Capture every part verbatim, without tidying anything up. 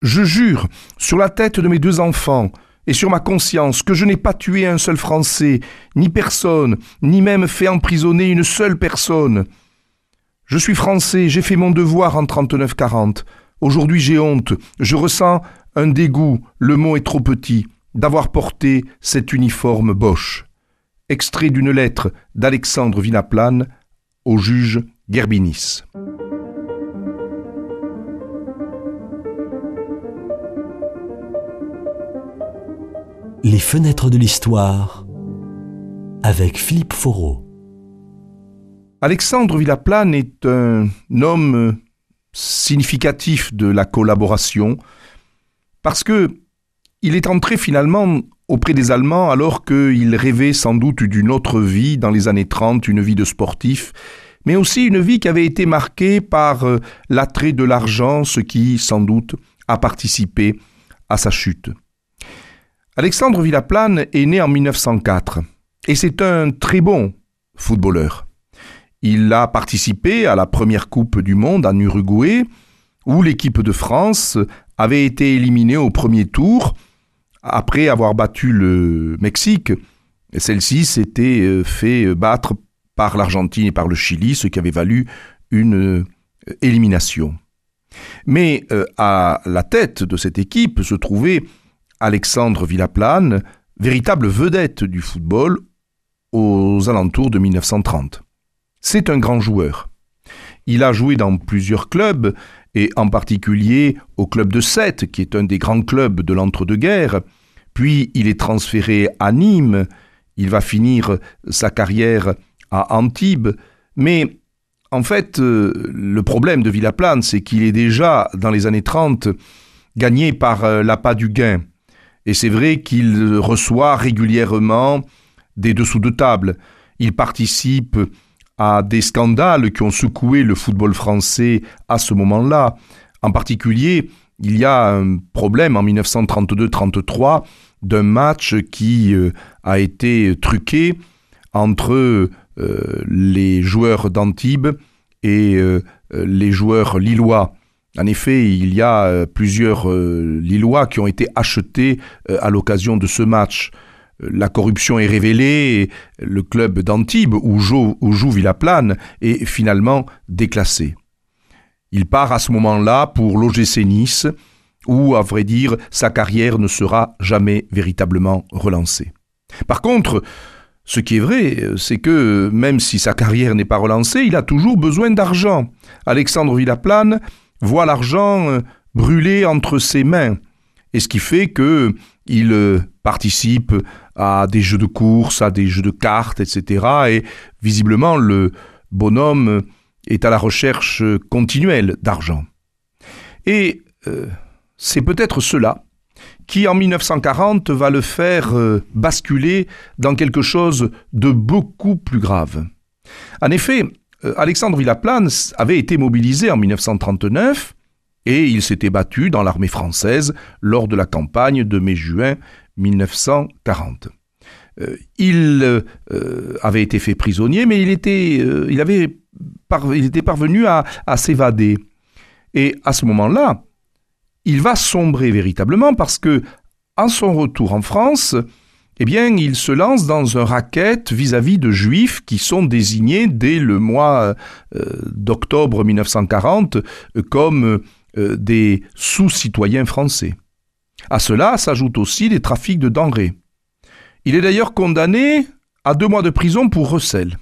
Je jure, sur la tête de mes deux enfants et sur ma conscience, que je n'ai pas tué un seul Français, ni personne, ni même fait emprisonner une seule personne. Je suis Français, j'ai fait mon devoir en trente-neuf quarante. Aujourd'hui j'ai honte, je ressens un dégoût, le mot est trop petit, d'avoir porté cet uniforme Boche. Extrait d'une lettre d'Alexandre Villaplane au juge Gerbinis. Les fenêtres de l'histoire avec Philippe Foreau. Alexandre Villaplane est un homme significatif de la collaboration parce que il est entré finalement auprès des Allemands alors qu'il rêvait sans doute d'une autre vie dans les années trente, une vie de sportif, mais aussi une vie qui avait été marquée par l'attrait de l'argent, ce qui sans doute a participé à sa chute. Alexandre Villaplane est né en mille neuf cent quatre et c'est un très bon footballeur. Il a participé à la première Coupe du Monde en Uruguay où l'équipe de France avait été éliminée au premier tour après avoir battu le Mexique. Celle-ci s'était fait battre par l'Argentine et par le Chili, ce qui avait valu une élimination. Mais euh, à la tête de cette équipe se trouvait Alexandre Villaplane, véritable vedette du football aux alentours de mille neuf cent trente. C'est un grand joueur. Il a joué dans plusieurs clubs, et en particulier au club de Sète, qui est un des grands clubs de l'entre-deux-guerres. Puis il est transféré à Nîmes. Il va finir sa carrière à Antibes. Mais en fait, le problème de Villaplane, c'est qu'il est déjà, dans les années trente, gagné par l'appât du gain. Et c'est vrai qu'il reçoit régulièrement des dessous de table. Il participe à des scandales qui ont secoué le football français à ce moment-là. En particulier, il y a un problème en mille neuf cent trente-deux trente-trois d'un match qui euh, a été truqué entre euh, les joueurs d'Antibes et euh, les joueurs lillois. En effet, il y a euh, plusieurs euh, Lillois qui ont été achetés euh, à l'occasion de ce match. La corruption est révélée, et le club d'Antibes, où joue, où joue Villaplane, est finalement déclassé. Il part à ce moment-là pour l'O G C Nice, où, à vrai dire, sa carrière ne sera jamais véritablement relancée. Par contre, ce qui est vrai, c'est que même si sa carrière n'est pas relancée, il a toujours besoin d'argent. Alexandre Villaplane voit l'argent brûler entre ses mains, et ce qui fait qu'il participe à des jeux de course, à des jeux de cartes, et cetera. Et visiblement, le bonhomme est à la recherche continuelle d'argent. Et euh, c'est peut-être cela qui, en mille neuf cent quarante, va le faire euh, basculer dans quelque chose de beaucoup plus grave. En effet, Alexandre Villaplane avait été mobilisé en mille neuf cent trente-neuf et il s'était battu dans l'armée française lors de la campagne de mai-juin mille neuf cent quarante. Euh, il euh, avait été fait prisonnier, mais il était, euh, il avait par, il était parvenu à, à s'évader. Et à ce moment-là, il va sombrer véritablement parce que, en son retour en France, eh bien, il se lance dans un racket vis-à-vis de Juifs qui sont désignés dès le mois euh, d'octobre mille neuf cent quarante euh, comme euh, des sous-citoyens français. À cela s'ajoutent aussi des trafics de denrées. Il est d'ailleurs condamné à deux mois de prison pour recel.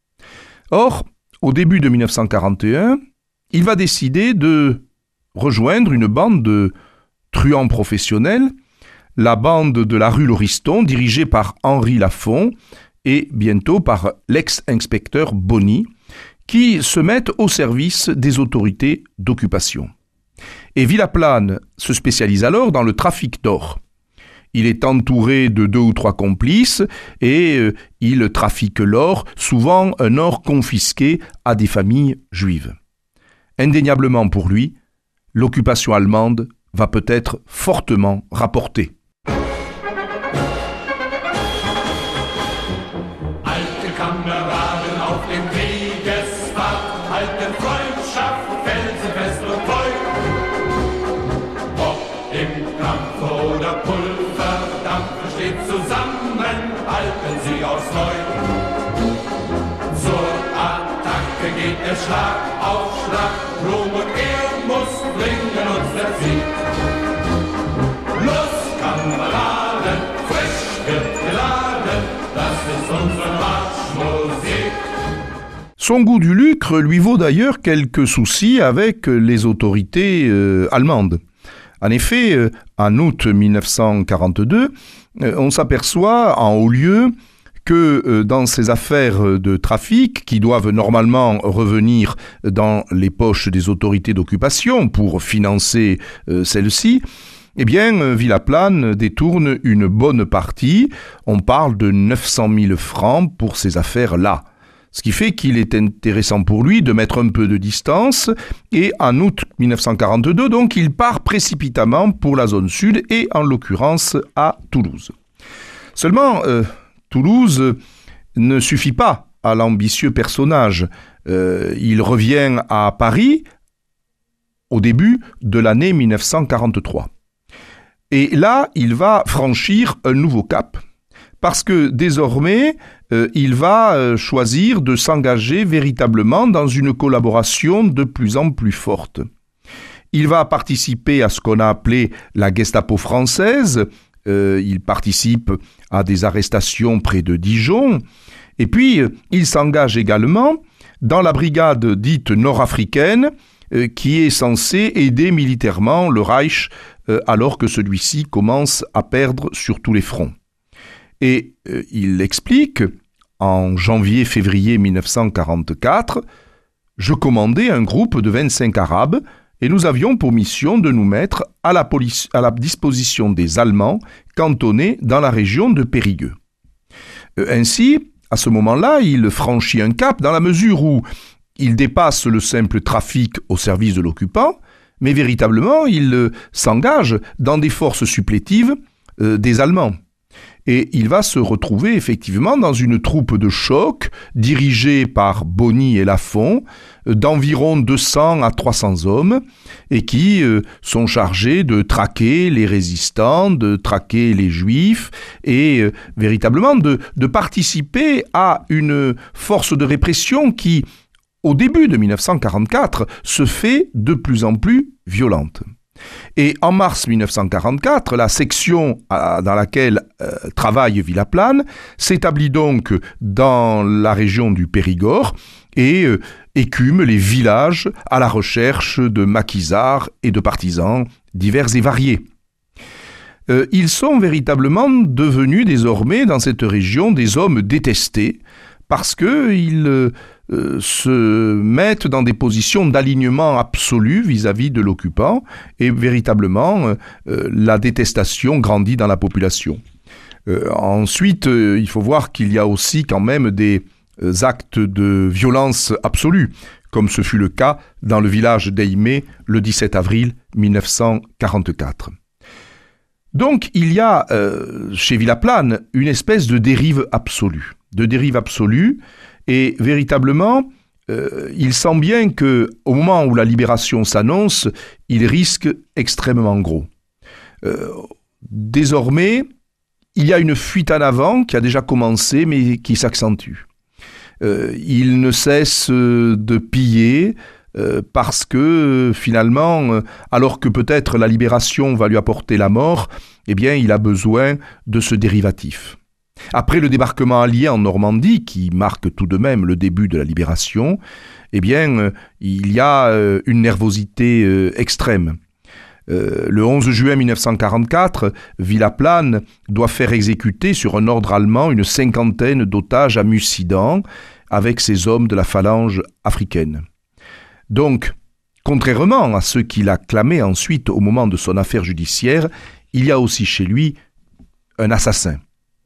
Or, au début de mille neuf cent quarante et un, il va décider de rejoindre une bande de truands professionnels, la bande de la rue Lauriston, dirigée par Henri Lafont et bientôt par l'ex-inspecteur Bonny, qui se mettent au service des autorités d'occupation. Et Villaplane se spécialise alors dans le trafic d'or. Il est entouré de deux ou trois complices et euh, il trafique l'or, souvent un or confisqué à des familles juives. Indéniablement pour lui, l'occupation allemande va peut-être fortement rapporter. Alte Kameraden auf dem Kriegesfahrt, alte Freundschaft, felsenfest und treu. Ob Dampfer oder Pulverdampfer steht zusammen, halten sie aufs Neue. Zur Attacke geht der Schlag auf Schlag, Ruhm und er muss bringen uns der Sieg. Los, Kameraden, frisch wird geladen, das ist unsere Marschmusik. Son goût du lucre lui vaut d'ailleurs quelques soucis avec les autorités euh, allemandes. En effet, euh, en août dix-neuf cent quarante-deux, euh, on s'aperçoit en haut lieu que euh, dans ces affaires de trafic, qui doivent normalement revenir dans les poches des autorités d'occupation pour financer euh, celles-ci, eh bien, euh, Villaplane détourne une bonne partie. On parle de neuf cent mille francs pour ces affaires-là. Ce qui fait qu'il est intéressant pour lui de mettre un peu de distance et en août dix-neuf cent quarante-deux, donc, il part précipitamment pour la zone sud et en l'occurrence à Toulouse. Seulement, euh, Toulouse ne suffit pas à l'ambitieux personnage. Euh, il revient à Paris au début de l'année dix-neuf cent quarante-trois. Et là, il va franchir un nouveau cap. Parce que désormais, euh, il va euh, choisir de s'engager véritablement dans une collaboration de plus en plus forte. Il va participer à ce qu'on a appelé la Gestapo française, euh, il participe à des arrestations près de Dijon, et puis euh, il s'engage également dans la brigade dite nord-africaine, euh, qui est censée aider militairement le Reich, euh, alors que celui-ci commence à perdre sur tous les fronts. Et euh, il explique, en janvier-février dix-neuf cent quarante-quatre, « Je commandais un groupe de vingt-cinq Arabes et nous avions pour mission de nous mettre à la, police, à la disposition des Allemands cantonnés dans la région de Périgueux. Euh, » Ainsi, à ce moment-là, il franchit un cap dans la mesure où il dépasse le simple trafic au service de l'occupant, mais véritablement, il euh, s'engage dans des forces supplétives euh, des Allemands. Et il va se retrouver effectivement dans une troupe de choc dirigée par Bonny et Lafont d'environ deux cents à trois cents hommes et qui euh, sont chargés de traquer les résistants, de traquer les juifs et euh, véritablement de, de participer à une force de répression qui, au début de dix-neuf cent quarante-quatre, se fait de plus en plus violente. Et en mars dix-neuf cent quarante-quatre, la section euh, dans laquelle euh, travaille Villaplane s'établit donc dans la région du Périgord et euh, écume les villages à la recherche de maquisards et de partisans divers et variés. Euh, ils sont véritablement devenus désormais dans cette région des hommes détestés parce qu'ils euh, euh, se mettent dans des positions d'alignement absolu vis-à-vis de l'occupant et véritablement euh, euh, la détestation grandit dans la population. Euh, ensuite, euh, il faut voir qu'il y a aussi quand même des euh, actes de violence absolue, comme ce fut le cas dans le village d'Aimé le dix-sept avril dix-neuf cent quarante-quatre. Donc, il y a euh, chez Villaplane une espèce de dérive absolue. de dérive absolue, et véritablement, euh, il sent bien que au moment où la libération s'annonce, il risque extrêmement gros. Euh, désormais, il y a une fuite en avant qui a déjà commencé, mais qui s'accentue. Euh, il ne cesse de piller, euh, parce que finalement, alors que peut-être la libération va lui apporter la mort, eh bien, il a besoin de ce dérivatif. Après le débarquement allié en Normandie, qui marque tout de même le début de la libération, eh bien, euh, il y a euh, une nervosité euh, extrême. Euh, le onze juin dix-neuf cent quarante-quatre, Villaplane doit faire exécuter sur un ordre allemand une cinquantaine d'otages à Mussidan avec ses hommes de la phalange africaine. Donc, contrairement à ce qu'il a clamé ensuite au moment de son affaire judiciaire, il y a aussi chez lui un assassin.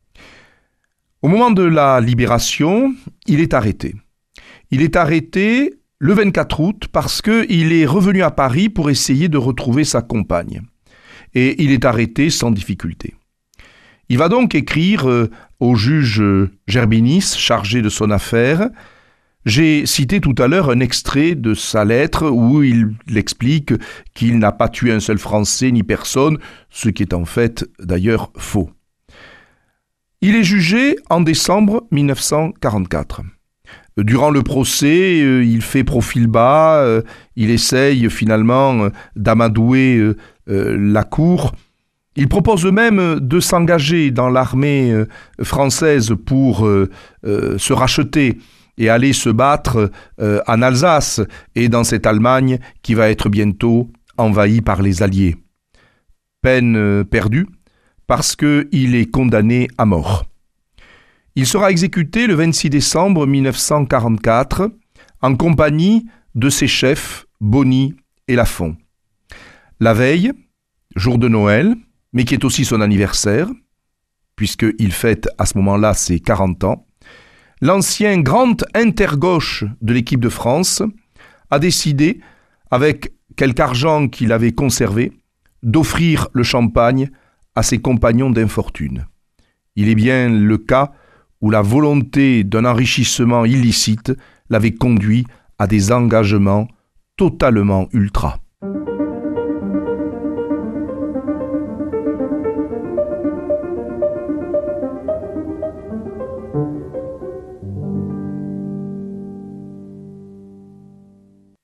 Au moment de la libération, il est arrêté. Il est arrêté le vingt-quatre août parce qu'il est revenu à Paris pour essayer de retrouver sa compagne. Et il est arrêté sans difficulté. Il va donc écrire euh, au juge Gerbinis, chargé de son affaire « J'ai cité tout à l'heure un extrait de sa lettre où il explique qu'il n'a pas tué un seul Français ni personne, ce qui est en fait d'ailleurs faux. Il est jugé en décembre mille neuf cent quarante-quatre. Durant le procès, il fait profil bas, il essaye finalement d'amadouer la cour. Il propose même de s'engager dans l'armée française pour se racheter et aller se battre euh, en Alsace et dans cette Allemagne qui va être bientôt envahie par les Alliés. Peine euh, perdue parce qu'il est condamné à mort. Il sera exécuté le vingt-six décembre mille neuf cent quarante-quatre en compagnie de ses chefs Bonny et Lafont. La veille, jour de Noël, mais qui est aussi son anniversaire, puisqu'il fête à ce moment-là ses quarante ans, l'ancien grand intergauche de l'équipe de France a décidé, avec quelque argent qu'il avait conservé, d'offrir le champagne à ses compagnons d'infortune. Il est bien le cas où la volonté d'un enrichissement illicite l'avait conduit à des engagements totalement ultras.